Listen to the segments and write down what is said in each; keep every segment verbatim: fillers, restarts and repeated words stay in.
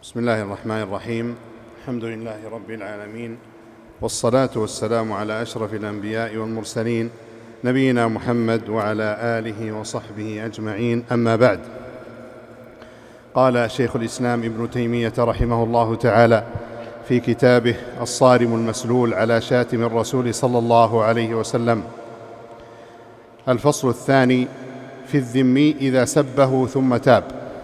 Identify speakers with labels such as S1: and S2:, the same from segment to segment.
S1: بسم الله الرحمن الرحيم. الحمد لله رب العالمين، والصلاة والسلام على أشرف الأنبياء والمرسلين نبينا محمد وعلى آله وصحبه أجمعين، أما بعد. قال شيخ الإسلام ابن تيمية رحمه الله تعالى في كتابه الصارم المسلول على شاتم الرسول صلى الله عليه وسلم: الفصل الثاني في الذمي إذا سبه ثم تاب.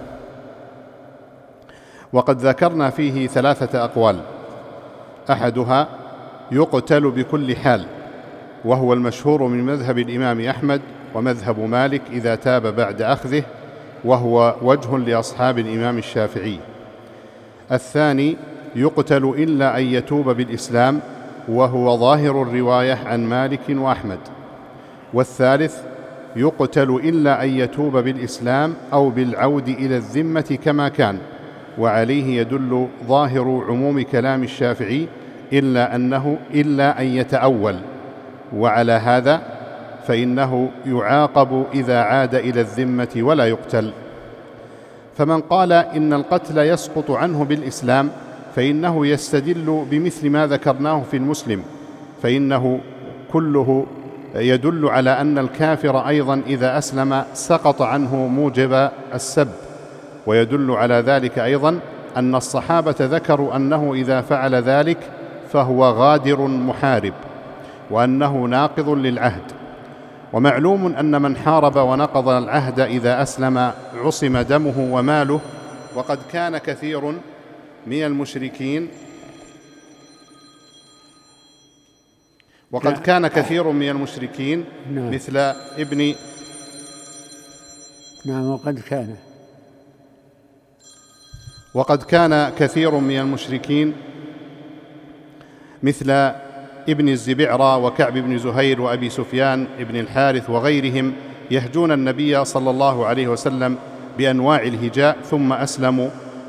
S1: وقد ذكرنا فيه ثلاثة أقوال، أحدها يقتل بكل حال، وهو المشهور من مذهب الإمام أحمد ومذهب مالك إذا تاب بعد أخذه، وهو وجه لأصحاب الإمام الشافعي. الثاني يقتل إلا أن يتوب بالإسلام، وهو ظاهر الرواية عن مالك وأحمد. والثالث يقتل إلا أن يتوب بالإسلام أو بالعود إلى الذمة كما كان، وعليه يدل ظاهر عموم كلام الشافعي إلا أنه إلا أن يتأول، وعلى هذا فإنه يعاقب إذا عاد إلى الذمة ولا يقتل. فمن قال إن القتل يسقط عنه بالإسلام فإنه يستدل بمثل ما ذكرناه في المسلم، فإنه كله يدل على أن الكافر أيضا إذا أسلم سقط عنه موجب السب. ويدل على ذلك أيضا أن الصحابة ذكروا أنه إذا فعل ذلك فهو غادر محارب، وأنه ناقض للعهد. ومعلوم أن من حارب ونقض العهد إذا أسلم عصم دمه وماله. وقد كان كثير من المشركين وقد كان كثير من المشركين مثل ابن
S2: نعم وقد كان
S1: وقد كان كثير من المشركين مثل ابن الزبعرى وكعب بن زهير وأبي سفيان ابن الحارث وغيرهم يهجون النبي صلى الله عليه وسلم بأنواع الهجاء ثم أسلموا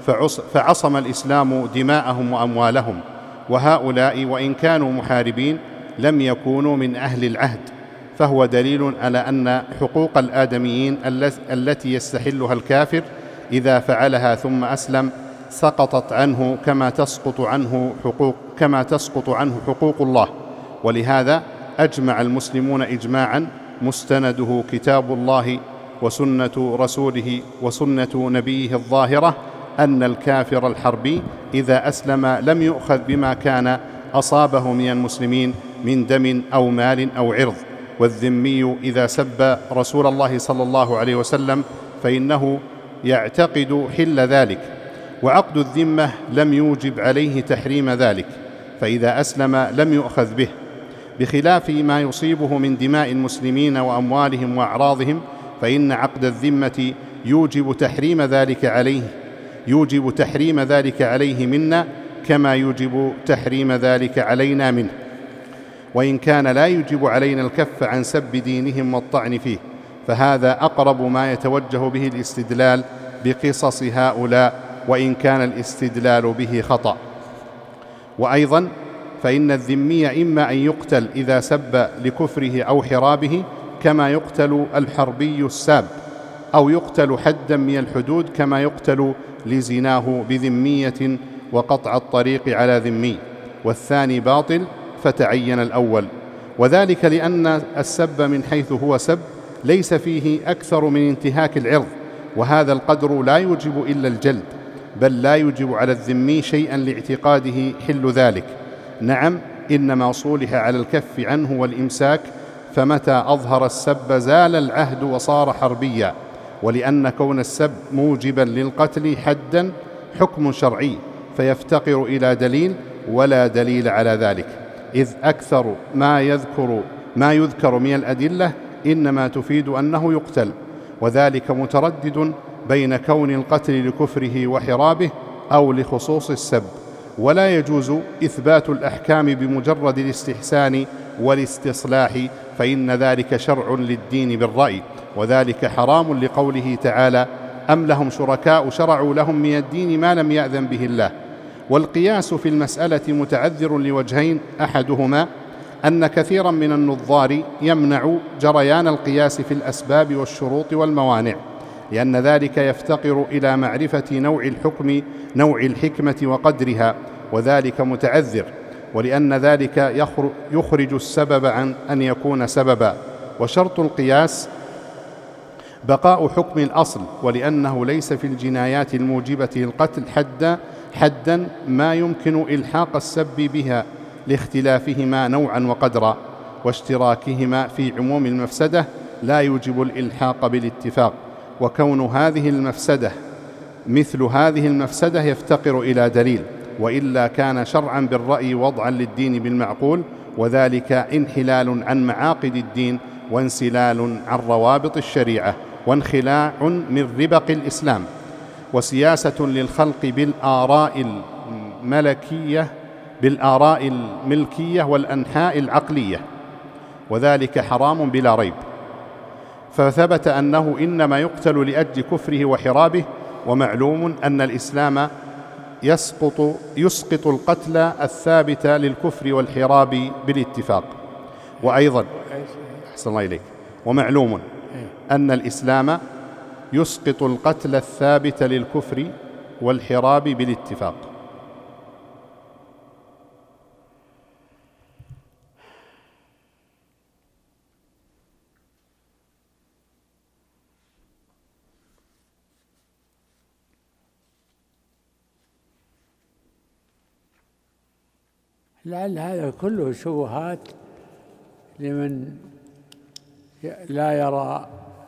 S1: فعصم الإسلام دماءهم وأموالهم. وهؤلاء وإن كانوا محاربين لم يكونوا من أهل العهد، فهو دليل على أن حقوق الآدميين التي يستحلها الكافر إذا فعلها ثم أسلم سقطت عنه كما تسقط عنه حقوق كما تسقط عنه حقوق الله. ولهذا أجمع المسلمون إجماعا مستنده كتاب الله وسنة رسوله وسنة نبيه الظاهرة أن الكافر الحربي إذا أسلم لم يؤخذ بما كان أصابه من المسلمين من دم أو مال أو عرض. والذمي إذا سب رسول الله صلى الله عليه وسلم فإنه يعتقد حل ذلك، وعقد الذمة لم يوجب عليه تحريم ذلك، فإذا أسلم لم يؤخذ به، بخلاف ما يصيبه من دماء المسلمين وأموالهم وأعراضهم، فإن عقد الذمة يوجب تحريم ذلك عليه يوجب تحريم ذلك عليه منا كما يوجب تحريم ذلك علينا منه، وإن كان لا يوجب علينا الكف عن سب دينهم والطعن فيه، فهذا أقرب ما يتوجه به الاستدلال بقصص هؤلاء، وإن كان الاستدلال به خطأ. وأيضا فإن الذمي إما أن يقتل إذا سب لكفره أو حرابه كما يقتل الحربي الساب، أو يقتل حدا من الحدود كما يقتل لزناه بذمية وقطع الطريق على ذمي، والثاني باطل فتعين الأول. وذلك لأن السب من حيث هو سب ليس فيه أكثر من انتهاك العرض، وهذا القدر لا يوجب إلا الجلد، بل لا يوجب على الذمي شيئا لاعتقاده حل ذلك. نعم، إنما صولح على الكف عنه والإمساك، فمتى أظهر السب زال العهد وصار حربيا. ولأن كون السب موجبا للقتل حدا حكم شرعي فيفتقر إلى دليل، ولا دليل على ذلك، إذ أكثر ما يذكر ما يذكر من الأدلة إنما تفيد أنه يقتل، وذلك متردد بين كون القتل لكفره وحرابه أو لخصوص السب. ولا يجوز إثبات الأحكام بمجرد الاستحسان والاستصلاح، فإن ذلك شرع للدين بالرأي، وذلك حرام لقوله تعالى: أم لهم شركاء شرعوا لهم من الدين ما لم يأذن به الله. والقياس في المسألة متعذر لوجهين، أحدهما أن كثيرا من النظار يمنع جريان القياس في الأسباب والشروط والموانع، لأن ذلك يفتقر إلى معرفة نوع الحكم نوع الحكمة وقدرها، وذلك متعذر، ولأن ذلك يخرج السبب عن أن يكون سببا. وشرط القياس بقاء حكم الأصل، ولأنه ليس في الجنايات الموجبة للقتل حدا حدا ما يمكن إلحاق السب بها لاختلافهما نوعا وقدرا، واشتراكهما في عموم المفسدة لا يوجب الإلحاق بالاتفاق. وكون هذه المفسدة مثل هذه المفسدة يفتقر إلى دليل، وإلا كان شرعا بالرأي وضعا للدين بالمعقول، وذلك انحلال عن معاقد الدين وانسلال عن روابط الشريعة وانخلاع من ربق الإسلام، وسياسة للخلق بالآراء الملكية بالآراء الملكية والأنحاء العقلية، وذلك حرام بلا ريب. فثبت أنه إنما يقتل لأجل كفره وحرابه، ومعلوم أن الإسلام يسقط, يسقط القتل الثابت للكفر والحراب بالاتفاق. وأيضا أحسن الله إليك، ومعلوم أن الإسلام يسقط القتل الثابت للكفر والحراب بالاتفاق.
S2: لعل هذا كله شبهات لمن لا يرى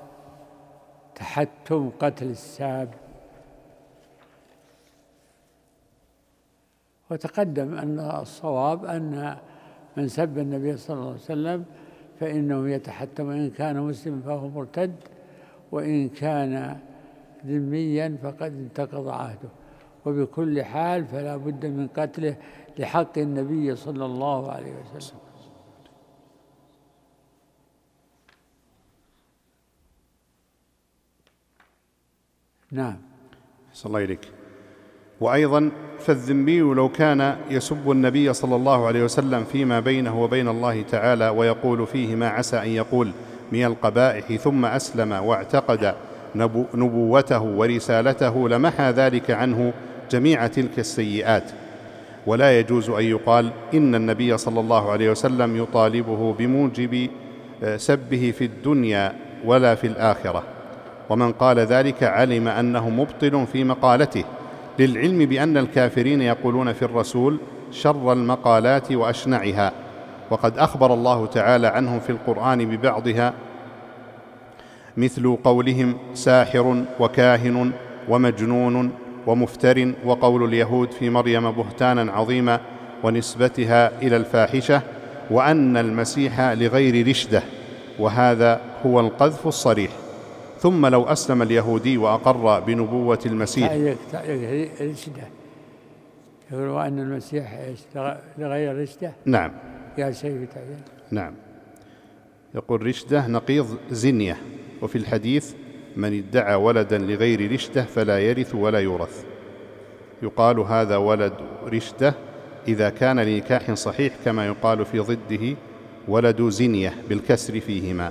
S2: تحتم قتل الساب. وتقدم أن الصواب أن من سب النبي صلى الله عليه وسلم فإنه يتحتم، إن كان مسلما فهو مرتد، وإن كان ذميا فقد انتقض عهده، وبكل حال فلا بد من قتله لحق النبي صلى الله عليه وسلم. نعم.
S1: أحسن الله إليك. وأيضا فالذمي لو كان يسب النبي صلى الله عليه وسلم فيما بينه وبين الله تعالى ويقول فيه ما عسى أن يقول من القبائح، ثم أسلم واعتقد نبوته ورسالته، لمحى ذلك عنه جميع تلك السيئات. ولا يجوز أن يقال إن النبي صلى الله عليه وسلم يطالبه بموجب سبه في الدنيا ولا في الآخرة، ومن قال ذلك علم أنه مبطل في مقالته، للعلم بأن الكافرين يقولون في الرسول شر المقالات وأشنعها، وقد أخبر الله تعالى عنهم في القرآن ببعضها، مثل قولهم ساحر وكاهن ومجنون ومفتر، وقول اليهود في مريم بهتانا عظيما ونسبتها إلى الفاحشة، وأن المسيح لغير رشده، وهذا هو القذف الصريح. ثم لو أسلم اليهودي وأقر بنبوة المسيح
S2: رشده، يقول وأن المسيح لغير رشده.
S1: نعم.
S2: يا سيدي تعالى.
S1: نعم. يقول رشده نقيض زنية، وفي الحديث من ادعى ولدا لغير رشده فلا يرث ولا يورث. يقال هذا ولد رشده إذا كان لنكاح صحيح، كما يقال في ضده ولد زنية بالكسر فيهما.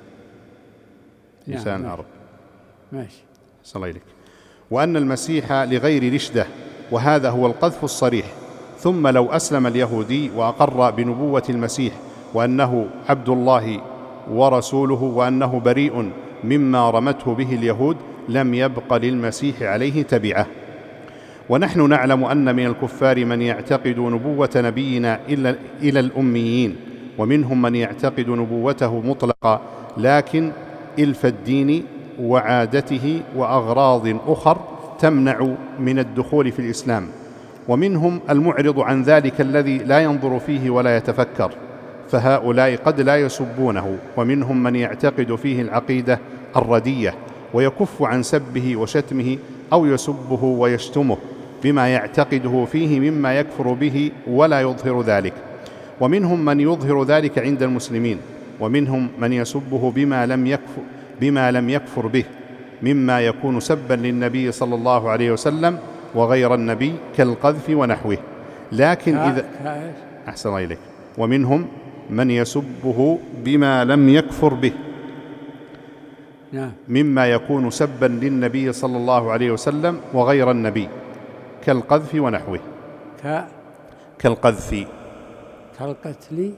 S1: لسان عرب.
S2: ماشي.
S1: صلى الله عليك. وأن المسيح لغير رشده، وهذا هو القذف الصريح. ثم لو أسلم اليهودي وأقر بنبوة المسيح وأنه عبد الله ورسوله وأنه بريء مما رمته به اليهود، لم يبق للمسيح عليه تبعه. ونحن نعلم أن من الكفار من يعتقد نبوة نبينا إلى الأميين، ومنهم من يعتقد نبوته مطلقا، لكن إلف الدين وعادته وأغراض أخر تمنع من الدخول في الإسلام. ومنهم المعرض عن ذلك الذي لا ينظر فيه ولا يتفكر، فهؤلاء قد لا يسبونه. ومنهم من يعتقد فيه العقيدة الردية ويكف عن سبه وشتمه، أو يسبه ويشتمه بما يعتقده فيه مما يكفر به ولا يظهر ذلك. ومنهم من يظهر ذلك عند المسلمين، ومنهم من يسبه بما لم يكفر, بما لم يكفر به، مما يكون سبا للنبي صلى الله عليه وسلم وغير النبي كالقذف ونحوه. لكن إذا أحسن الله إليك. ومنهم من يسبه بما لم يكفر به،
S2: نعم.
S1: مما يكون سبا للنبي صلى الله عليه وسلم وغير النبي كالقذف ونحوه.
S2: ك...
S1: كالقذف
S2: كالقتل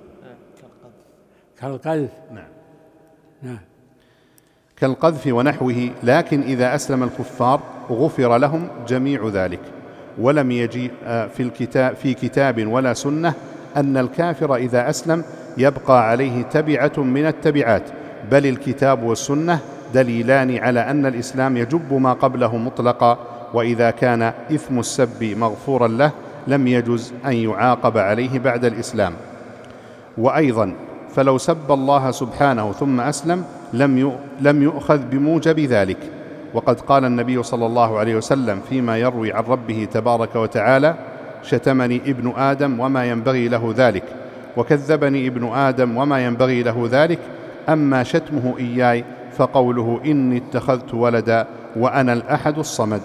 S2: كالقذف.
S1: نعم.
S2: نعم.
S1: كالقذف ونحوه، لكن إذا أسلم الكفار غفر لهم جميع ذلك، ولم يجيء في الكتاب في كتاب ولا سنة أن الكافر إذا أسلم يبقى عليه تبعة من التبعات، بل الكتاب والسنة دليلان على أن الإسلام يجب ما قبله مطلقا، وإذا كان إثم السب مغفورا له لم يجز أن يعاقب عليه بعد الإسلام. وأيضا فلو سب الله سبحانه ثم أسلم لم يؤخذ بموجب ذلك، وقد قال النبي صلى الله عليه وسلم فيما يروي عن ربه تبارك وتعالى: شتمني ابن آدم وما ينبغي له ذلك، وكذبني ابن آدم وما ينبغي له ذلك، أما شتمه إياي فقوله إني اتخذت ولدا وأنا الأحد الصمد.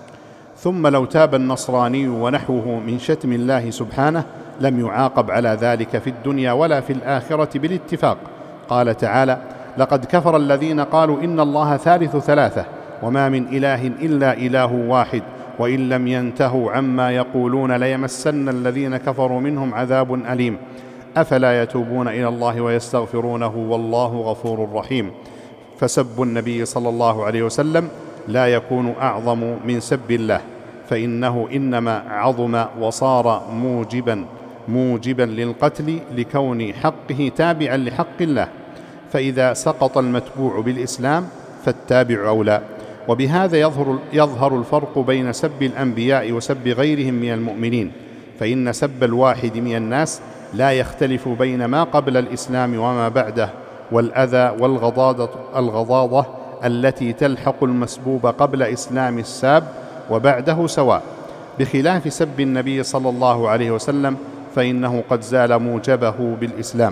S1: ثم لو تاب النصراني ونحوه من شتم الله سبحانه لم يعاقب على ذلك في الدنيا ولا في الآخرة بالاتفاق. قال تعالى: لقد كفر الذين قالوا إن الله ثالث ثلاثة وما من إله إلا إله واحد وإن لم ينتهوا عما يقولون ليمسن الذين كفروا منهم عذاب أليم أفلا يتوبون إلى الله ويستغفرونه والله غفور رحيم. فسب النبي صلى الله عليه وسلم لا يكون أعظم من سب الله، فإنه إنما عظم وصار موجبا موجبا للقتل لكون حقه تابعا لحق الله، فإذا سقط المتبوع بالإسلام فالتابع أولى. وبهذا يظهر, يظهر الفرق بين سب الأنبياء وسب غيرهم من المؤمنين، فإن سب الواحد من الناس لا يختلف بين ما قبل الإسلام وما بعده، والأذى والغضاضة الغضاضة التي تلحق المسبوب قبل إسلام الساب وبعده سواء، بخلاف سب النبي صلى الله عليه وسلم فإنه قد زال موجبه بالإسلام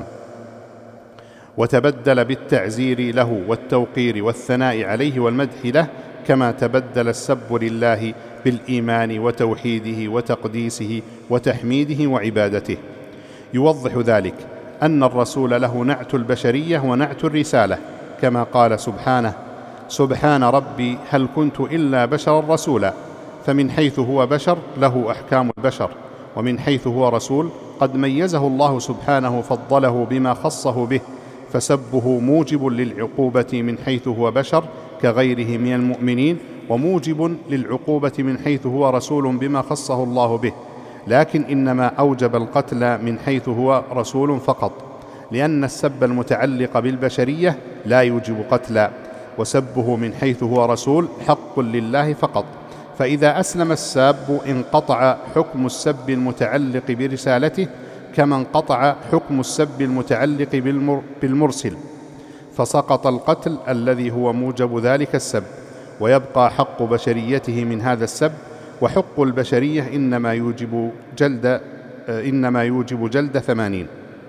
S1: وتبدل بالتعزير له والتوقير والثناء عليه والمدح له، كما تبدل السب لله بالإيمان وتوحيده وتقديسه وتحميده وعبادته. يوضح ذلك أن الرسول له نعت البشرية ونعت الرسالة، كما قال سبحانه: سبحان ربي هل كنت إلا بشرا رسولا. فمن حيث هو بشر له أحكام البشر، ومن حيث هو رسول قد ميزه الله سبحانه فضله بما خصه به، فسبه موجب للعقوبة من حيث هو بشر كغيره من المؤمنين، وموجب للعقوبة من حيث هو رسول بما خصه الله به، لكن إنما أوجب القتل من حيث هو رسول فقط، لأن السب المتعلق بالبشرية لا يوجب قتلا، وسبه من حيث هو رسول حق لله فقط. فإذا أسلم الساب انقطع حكم السب المتعلق برسالته، كما انقطع حكم السب المتعلق بالمرسل، فسقط القتل الذي هو موجب ذلك السب، ويبقى حق بشريته من هذا السب، وحق البشرية إنما يوجب جلد إنما يوجب جلد ثمانين.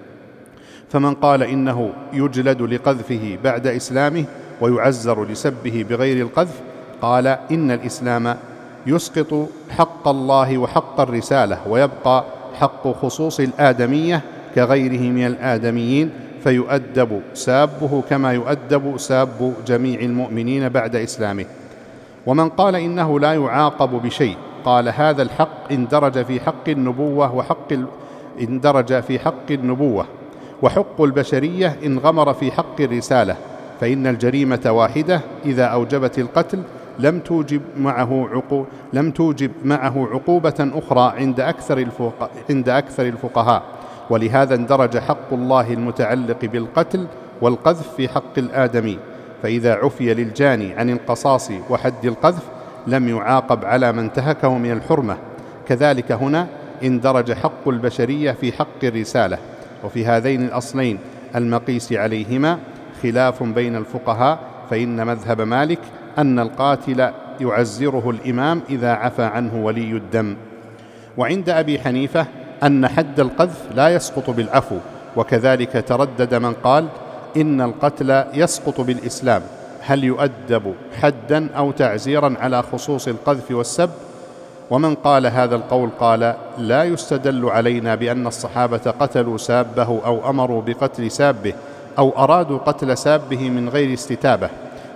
S1: فمن قال إنه يجلد لقذفه بعد إسلامه ويعزر لسبه بغير القذف قال إن الإسلام يسقط حق الله وحق الرسالة، ويبقى حق خصوص الآدمية كغيره من الآدميين، فيؤدب سابه كما يؤدب ساب جميع المؤمنين بعد إسلامه. ومن قال إنه لا يعاقب بشيء قال هذا الحق اندرج في حق النبوة وحق ال... اندرج في حق النبوة وحق البشرية انغمر في حق الرسالة، فإن الجريمة واحدة إذا أوجبت القتل لم توجب معه عقو... لم توجب معه عقوبة أخرى عند أكثر الفق... عند أكثر الفقهاء، ولهذا اندرج حق الله المتعلق بالقتل والقذف في حق الآدمي، فإذا عفي للجاني عن القصاص وحد القذف لم يعاقب على من انتهكه من الحرمة. كذلك هنا اندرج حق البشرية في حق الرسالة. وفي هذين الأصلين المقيس عليهما خلاف بين الفقهاء، فإن مذهب مالك أن القاتل يعزره الإمام إذا عفى عنه ولي الدم، وعند أبي حنيفة أن حد القذف لا يسقط بالعفو، وكذلك تردد من قال إن القتل يسقط بالإسلام، هل يؤدب حدا أو تعزيرا على خصوص القذف والسب؟ ومن قال هذا القول قال لا يستدل علينا بأن الصحابة قتلوا سابه أو أمروا بقتل سابه أو أرادوا قتل سابه من غير استتابة،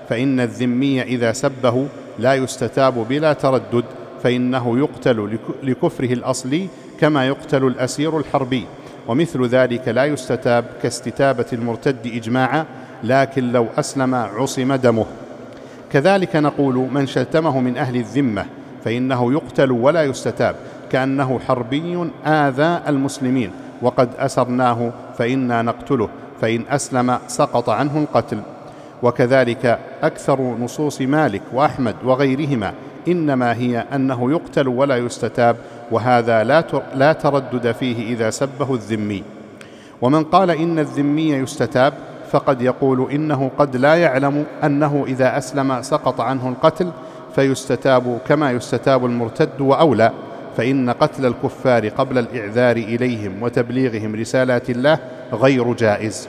S1: فإن الذمي إذا سبه لا يستتاب بلا تردد، فإنه يقتل لكفره الأصلي كما يقتل الأسير الحربي، ومثل ذلك لا يستتاب كاستتابة المرتد إجماعا، لكن لو أسلم عصم دمه. كذلك نقول من شتمه من أهل الذمة فإنه يقتل ولا يستتاب، كأنه حربي آذى المسلمين وقد أسرناه فإنا نقتله، فإن أسلم سقط عنه القتل. وكذلك أكثر نصوص مالك وأحمد وغيرهما إنما هي أنه يقتل ولا يستتاب، وهذا لا تردد فيه إذا سبه الذمي. ومن قال إن الذمي يستتاب فقد يقول إنه قد لا يعلم أنه إذا أسلم سقط عنه القتل فيستتاب كما يستتاب المرتد، وأولى، فإن قتل الكفار قبل الإعذار إليهم وتبليغهم رسالات الله غير جائز.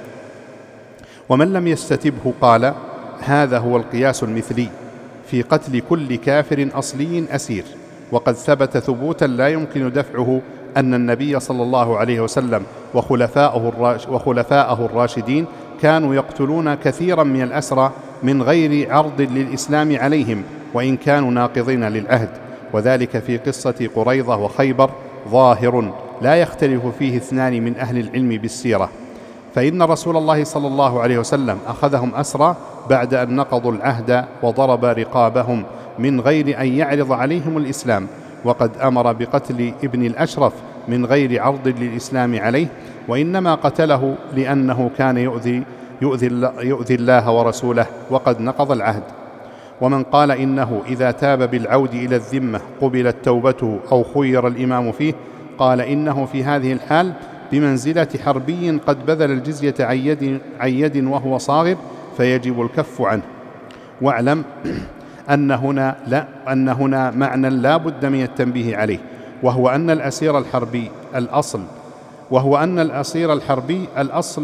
S1: ومن لم يستتبه قال هذا هو القياس المثلي في قتل كل كافر أصلي أسير، وقد ثبت ثبوتا لا يمكن دفعه أن النبي صلى الله عليه وسلم وخلفاءه الراشدين كانوا يقتلون كثيرا من الأسرى من غير عرض للإسلام عليهم وإن كانوا ناقضين للعهد، وذلك في قصة قريظة وخيبر ظاهر لا يختلف فيه اثنان من أهل العلم بالسيرة. فإن رسول الله صلى الله عليه وسلم أخذهم أسرى بعد أن نقضوا العهد وضرب رقابهم من غير أن يعرض عليهم الإسلام، وقد أمر بقتل ابن الأشرف من غير عرض للإسلام عليه، وإنما قتله لأنه كان يؤذي, يؤذي, يؤذي الله ورسوله وقد نقض العهد. ومن قال إنه إذا تاب بالعود إلى الذمة قبلت توبته أو خير الإمام فيه، قال إنه في هذه الحال بمنزلة حربي قد بذل الجزية عن يد, عن يد وهو صاغر، فيجب الكف عنه. واعلم أن هنا, لا أن هنا معنى لا بد من التنبيه عليه، وهو أن الأسير الحربي الأصل وهو أن الأسير الحربي الأصل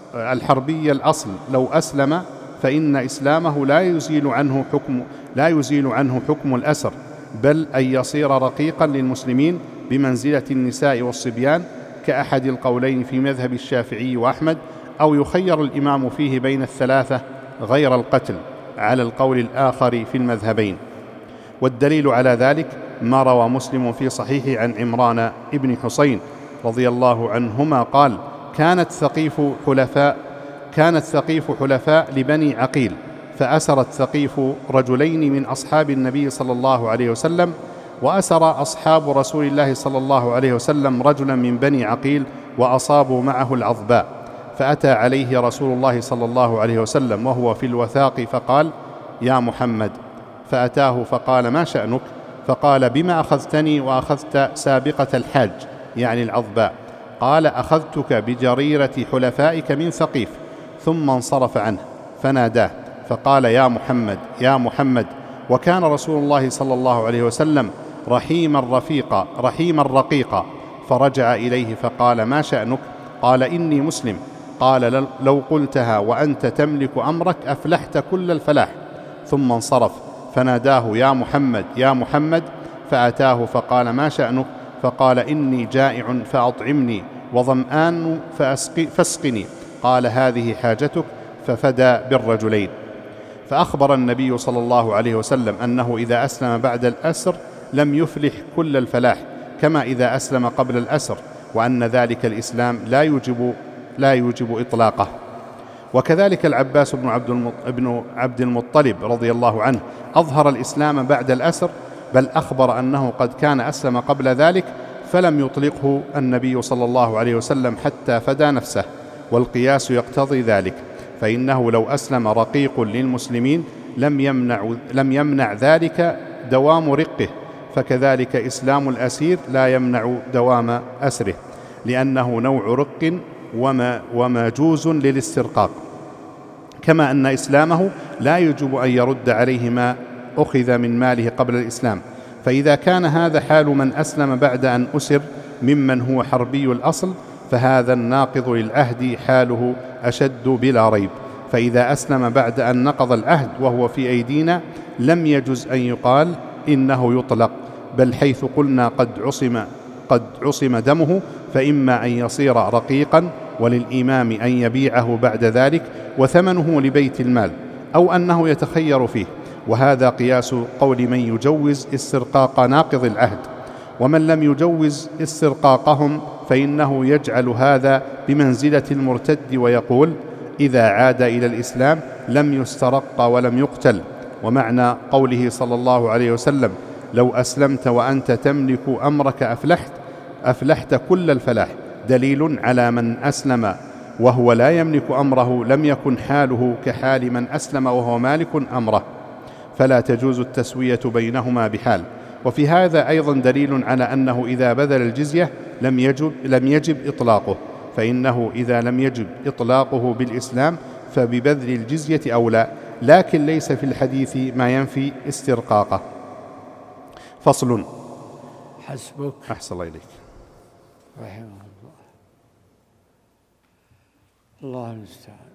S1: الحربي الأصل لو أسلم فإن إسلامه لا يزيل عنه حكم لا يزيل عنه حكم الأسر، بل أن يصير رقيقا للمسلمين بمنزلة النساء والصبيان كأحد القولين في مذهب الشافعي وأحمد، أو يخير الإمام فيه بين الثلاثة غير القتل على القول الآخر في المذهبين. والدليل على ذلك ما روى مسلم في صحيحه عن عمران ابن حسين رضي الله عنهما قال كانت ثقيف حلفاء كانت ثقيف حلفاء لبني عقيل، فأسرت ثقيف رجلين من أصحاب النبي صلى الله عليه وسلم، وأسر أصحاب رسول الله صلى الله عليه وسلم رجلا من بني عقيل وأصابوا معه العظباء، فأتى عليه رسول الله صلى الله عليه وسلم وهو في الوثاق فقال يا محمد، فأتاه فقال ما شأنك؟ فقال بما أخذتني وأخذت سابقة الحاج يعني العظباء؟ قال أخذتك بجريرة حلفائك من ثقيف. ثم انصرف عنه فناداه فقال يا محمد يا محمد. وكان رسول الله صلى الله عليه وسلم رحيما رفيقا رحيما رقيقا، فرجع إليه فقال ما شأنك؟ قال إني مسلم. قال لو قلتها وأنت تملك أمرك أفلحت كل الفلاح. ثم انصرف فناداه يا محمد يا محمد، فأتاه فقال ما شأنك؟ فقال إني جائع فأطعمني وظمآن فاسقني. قال هذه حاجتك، ففدى بالرجلين. فأخبر النبي صلى الله عليه وسلم أنه إذا أسلم بعد الأسر لم يفلح كل الفلاح كما إذا أسلم قبل الأسر، وأن ذلك الإسلام لا يوجب لا يوجب إطلاقه. وكذلك العباس بن عبد المطلب رضي الله عنه أظهر الإسلام بعد الأسر، بل أخبر أنه قد كان أسلم قبل ذلك فلم يطلقه النبي صلى الله عليه وسلم حتى فدى نفسه، والقياس يقتضي ذلك، فإنه لو أسلم رقيق للمسلمين لم يمنع, لم يمنع ذلك دوام رقه، فكذلك إسلام الأسير لا يمنع دوام أسره، لأنه نوع رق وما ومجوز للاسترقاق، كما أن إسلامه لا يجب أن يرد عليه ما أخذ من ماله قبل الإسلام. فإذا كان هذا حال من أسلم بعد أن أسر ممن هو حربي الأصل، فهذا الناقض للعهد حاله أشد بلا ريب. فإذا أسلم بعد أن نقض العهد وهو في أيدينا لم يجز أن يقال إنه يطلق، بل حيث قلنا قد عصم قد عصم دمه فإما أن يصير رقيقا وللإمام أن يبيعه بعد ذلك وثمنه لبيت المال، أو أنه يتخير فيه، وهذا قياس قول من يجوز استرقاق ناقض العهد. ومن لم يجوز استرقاقهم فإنه يجعل هذا بمنزلة المرتد ويقول إذا عاد إلى الإسلام لم يسترق ولم يقتل. ومعنى قوله صلى الله عليه وسلم لو أسلمت وأنت تملك أمرك أفلحت أفلحت كل الفلاح دليل على من أسلم وهو لا يملك أمره لم يكن حاله كحال من أسلم وهو مالك أمره، فلا تجوز التسوية بينهما بحال. وفي هذا أيضا دليل على أنه إذا بذل الجزية لم يجب, لم يجب إطلاقه، فإنه إذا لم يجب إطلاقه بالإسلام فببذل الجزية أولى، لكن ليس في الحديث ما ينفي استرقاقه. فصل.
S2: حسبك.
S1: أحسن الله إليك.
S2: رحمه الله. الله المستعان.